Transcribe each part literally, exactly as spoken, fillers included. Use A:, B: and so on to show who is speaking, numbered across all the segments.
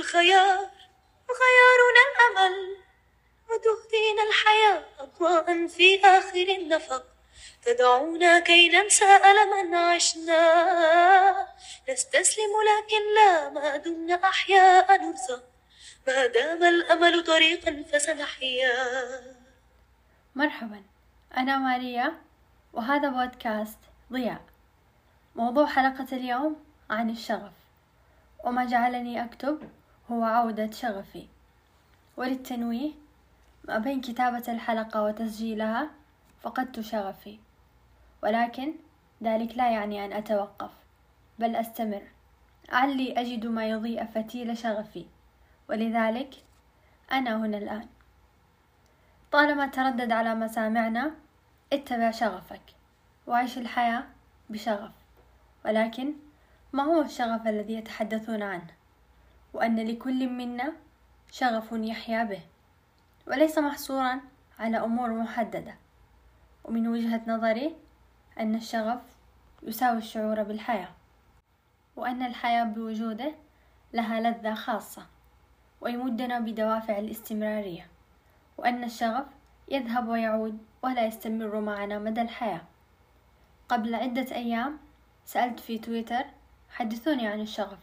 A: الخيار وخيارنا الأمل، وتهدينا الحياة أضواء في آخر النفق، تدعونا كي ننسى ألما عشنا، نستسلم لكن لا، ما دمنا أحياء نرزق، ما دام الأمل طريقا فسنحيا.
B: مرحبا، أنا ماريا وهذا بودكاست ضياء. موضوع حلقة اليوم عن الشغف، وما جعلني أكتب هو عودة شغفي. وللتنويه، ما بين كتابة الحلقة وتسجيلها فقدت شغفي، ولكن ذلك لا يعني أن أتوقف، بل أستمر لعلي أجد ما يضيء فتيل شغفي، ولذلك أنا هنا الآن. طالما تردد على مسامعنا اتبع شغفك وعيش الحياة بشغف، ولكن ما هو الشغف الذي يتحدثون عنه؟ وأن لكل منا شغف يحيا به، وليس محصورا على أمور محددة. ومن وجهة نظري أن الشغف يساوي الشعور بالحياة، وأن الحياة بوجوده لها لذة خاصة ويمدنا بدوافع الاستمرارية، وأن الشغف يذهب ويعود ولا يستمر معنا مدى الحياة. قبل عدة أيام سألت في تويتر: حدثوني عن الشغف.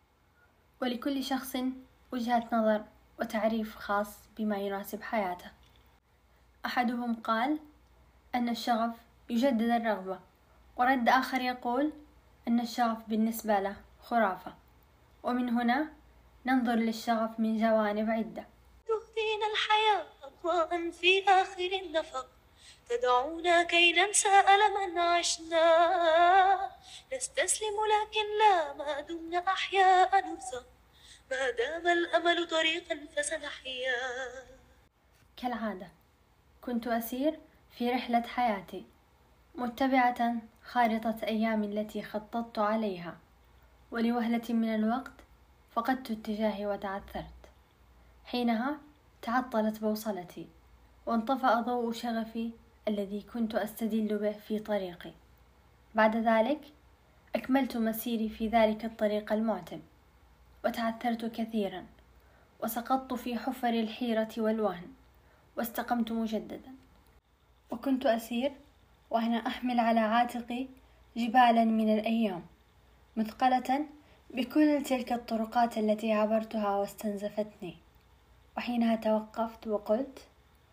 B: ولكل شخص وجهة نظر وتعريف خاص بما يناسب حياته. أحدهم قال أن الشغف يجدد الرغبة، ورد آخر يقول أن الشغف بالنسبة له خرافة. ومن هنا ننظر للشغف من جوانب عدة.
A: تهدينا الحياة أضواء في آخر النفق، تدعونا كي ننسى ألما عشنا، نستسلم لكن لا، ما دمنا أحياء نرزق، ما دام الأمل طريقا فسنحيا.
B: كالعادة كنت أسير في رحلة حياتي، متبعة خارطة أيامي التي خططت عليها، ولوهلة من الوقت فقدت اتجاهي وتعثرت. حينها تعطلت بوصلتي، وانطفأ ضوء شغفي الذي كنت أستدل به في طريقي. بعد ذلك أكملت مسيري في ذلك الطريق المعتم، وتعثرت كثيرا، وسقطت في حفر الحيرة والوهن، واستقمت مجددا. وكنت أسير وأنا أحمل على عاتقي جبالا من الأيام، مثقلة بكل تلك الطرقات التي عبرتها واستنزفتني. وحينها توقفت وقلت: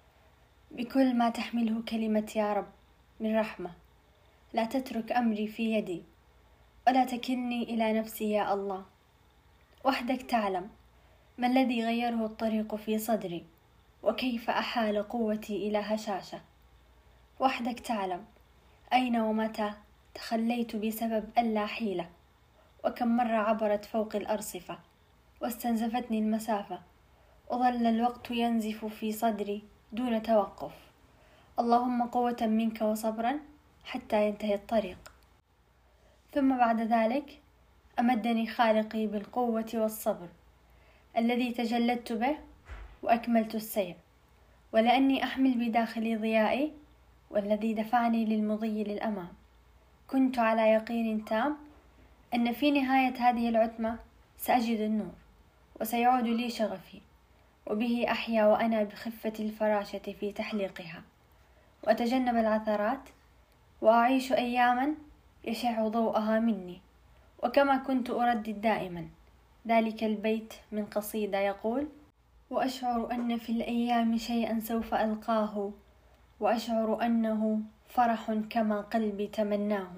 B: بكل ما تحمله كلمة يا رب من رحمة، لا تترك أمري في يدي، ولا تكلني إلى نفسي يا الله. وحدك تعلم ما الذي غيره الطريق في صدري، وكيف أحال قوتي إلى هشاشة. وحدك تعلم أين ومتى تخليت بسبب ألا حيلة، وكم مرة عبرت فوق الأرصفة واستنزفتني المسافة، وظل الوقت ينزف في صدري دون توقف. اللهم قوة منك وصبرا حتى ينتهي الطريق. ثم بعد ذلك أمدني خالقي بالقوة والصبر الذي تجلدت به وأكملت السير، ولأني أحمل بداخلي ضيائي والذي دفعني للمضي للأمام. كنت على يقين تام أن في نهاية هذه العتمة سأجد النور، وسيعود لي شغفي، وبه أحيا وأنا بخفة الفراشة في تحليقها، وأتجنب العثرات، وأعيش أياما يشع ضوءها مني. وكما كنت أردد دائما ذلك البيت من قصيدة يقول: وأشعر أن في الأيام شيئا سوف ألقاه، وأشعر أنه فرح كما قلبي تمناه.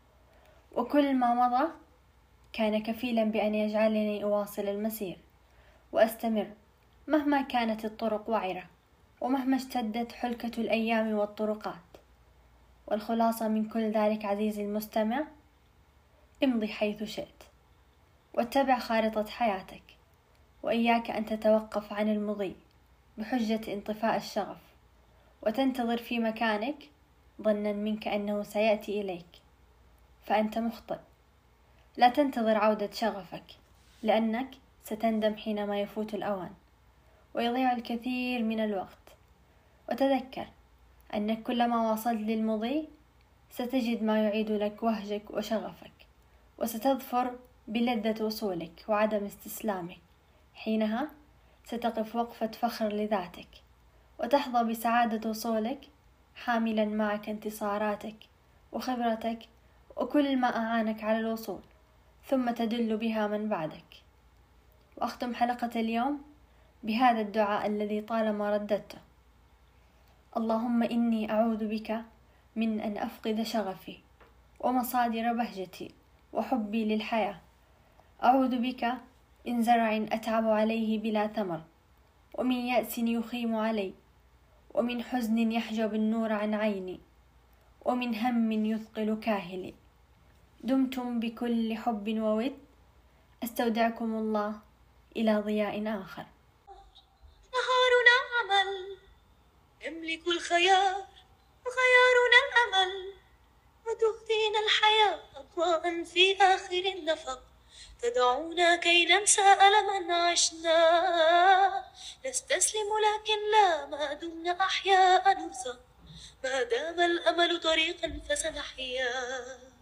B: وكل ما مضى كان كفيلا بأن يجعلني أواصل المسير وأستمر مهما كانت الطرق وعرة، ومهما اشتدت حلكة الأيام والطرقات. والخلاصة من كل ذلك عزيزي المستمع: امضي حيث شئت، واتبع خارطة حياتك، وإياك أن تتوقف عن المضي بحجة انطفاء الشغف، وتنتظر في مكانك ظنا منك أنه سيأتي إليك، فأنت مخطئ. لا تنتظر عودة شغفك، لأنك ستندم حينما يفوت الأوان ويضيع الكثير من الوقت. وتذكر أنك كلما واصلت للمضي ستجد ما يعيد لك وهجك وشغفك، وستظفر بلذة وصولك وعدم استسلامك حينها ستقف وقفة فخر لذاتك، وتحظى بسعادة وصولك حاملا معك انتصاراتك وخبرتك وكل ما أعانك على الوصول، ثم تدل بها من بعدك. وأختم حلقة اليوم بهذا الدعاء الذي طالما رددته: اللهم إني أعوذ بك من أن أفقد شغفي ومصادر بهجتي وحبي للحياة. أعوذ بك من زرع أتعب عليه بلا ثمر، ومن يأس يخيم علي، ومن حزن يحجب النور عن عيني، ومن هم يثقل كاهلي. دمتم بكل حب وود، أستودعكم الله إلى ضياء آخر.
A: نهارنا عمل يملك الخيار، وخيارنا الأمل، وتهدينا الحياة أضواء في آخر النفق، تدعونا كي ننسى ألما عشنا. نستسلم لكن لا، ما دمنا أحياء نرزق، ما دام الأمل طريقا فسنحيا.